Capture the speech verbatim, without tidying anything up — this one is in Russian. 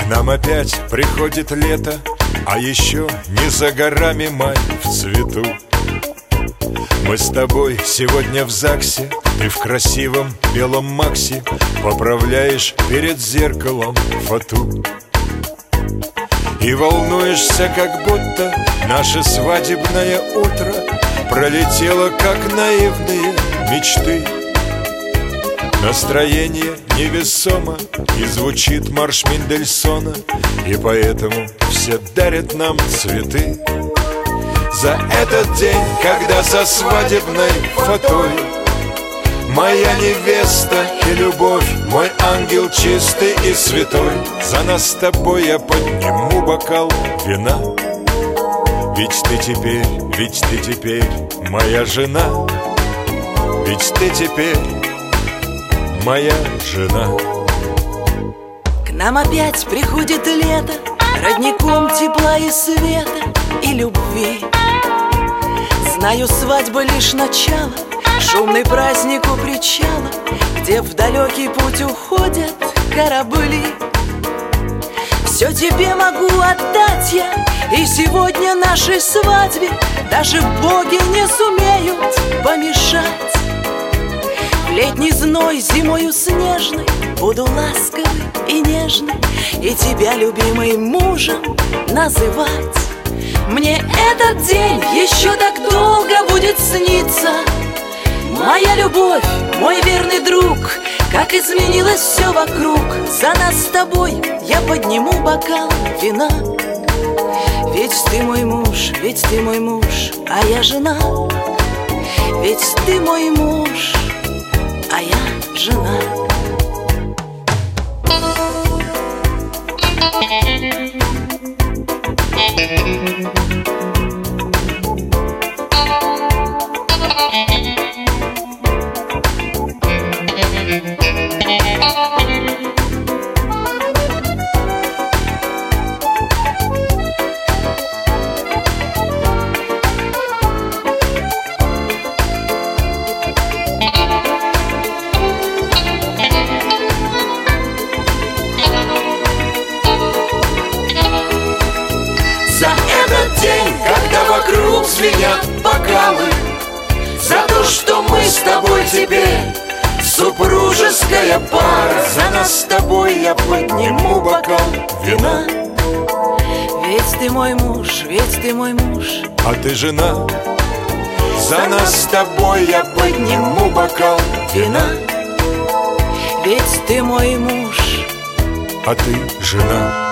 нам опять приходит лето, а еще не за горами май в цвету. Мы с тобой сегодня в ЗАГСе, ты в красивом белом максе поправляешь перед зеркалом фату. И волнуешься, как будто наше свадебное утро пролетело, как наивные мечты. Настроение невесомо, и звучит марш Мендельсона, и поэтому все дарят нам цветы. За этот день, когда со свадебной фатой моя невеста и любовь, мой ангел чистый и святой, за нас с тобой я подниму бокал вина. Ведь ты теперь, ведь ты теперь моя жена, ведь ты теперь моя жена. К нам опять приходит лето, родником тепла и света и любви. Знаю, свадьба лишь начало, шумный праздник у причала, где в далекий путь уходят корабли. Все тебе могу отдать я, и сегодня нашей свадьбе даже боги не сумеют помешать. В летний зной зимою снежной буду ласковый и нежный, и тебя, любимый, мужем называть. Мне этот день еще так долго будет сниться. Моя любовь, мой верный друг, как изменилось все вокруг. За нас с тобой я подниму бокал вина. Ведь ты мой муж, ведь ты мой муж, а я жена. Ведь ты мой муж, а я жена. За этот день, когда вокруг звенят бокалы, за то, что мы с тобой теперь супружеская пара, за нас с тобой я подниму бокал вина. Ведь ты мой муж, ведь ты мой муж, а ты жена. За нас с тобой я подниму бокал вина. Ведь ты мой муж, а ты жена.